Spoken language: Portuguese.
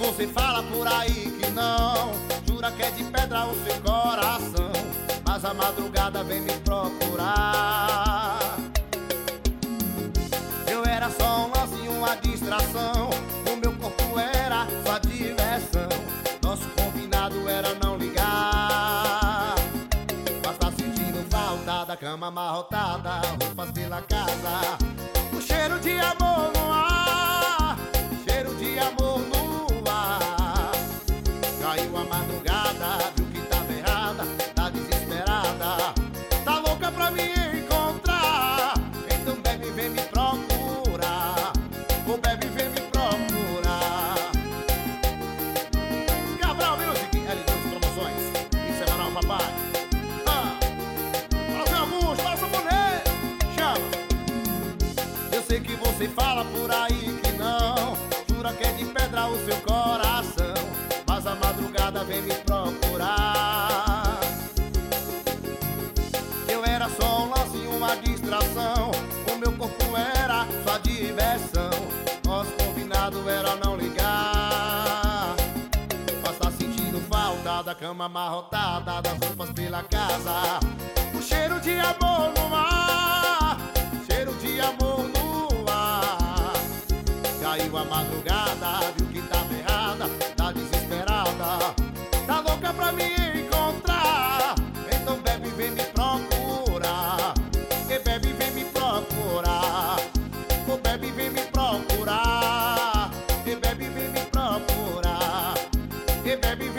você fala por aí que não, jura que é de pedra o seu coração, mas a madrugada vem me procurar. Eu era só um lance e uma distração, o meu corpo era sua diversão, nosso combinado era não ligar. Mas tá sentindo falta da cama amarrotada, roupas pela casa, o cheiro de amor no ar, cheiro de amor no ar. Caiu a madrugada, viu que tava errada, tá desesperada, tá louca pra me encontrar. Então bebe, vem me procurar, ô bebe, vem me procurar. Cabral Music, L2 Promoções, em semanal, papai. Fala, seu Augusto, fala, seu boné, chama. Eu sei que você fala por aí que não, jura que é de pedra o seu coração, mas a madrugada vem me procurar. Eu era só um lance e uma distração, o meu corpo era sua diversão, nosso combinado era não ligar. Mas tá sentindo falta da cama amarrotada, das roupas pela casa, o cheiro de amor no ar, cheiro de amor no ar. Caiu a madrugada, viu que tava errada, tá desesperada, tá louca pra me encontrar. Então bebe, vem me procurar, e bebe, vem me procurar, ô bebe, vem me procurar, e bebe, vem me procurar, e bebe,